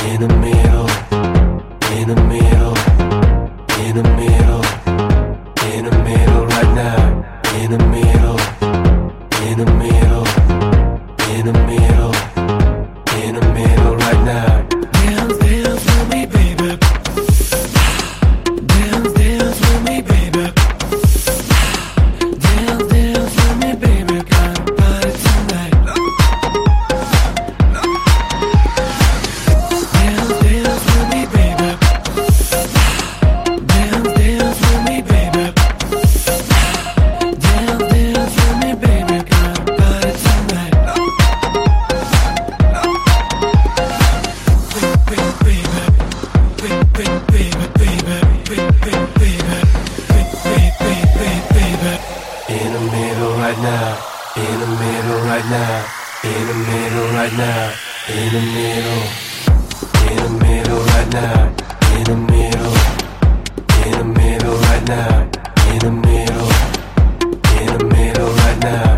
in the middle, in the middle, in the middle, in the middle right now, in the middle, in the middle, in the middle, in the middle right now. Dance, dance with me, baby. Dance, dance with me, baby. Dance, dance with me, baby. Got a party tonight. Dance, dance with me, baby. Dance, dance with me, baby. Dance, dance with me, baby. Got a party tonight. In the middle right now, in the middle right now, in the middle right now, in the middle, in the middle right now, in the middle, in the middle right now, in the middle, in the middle right now.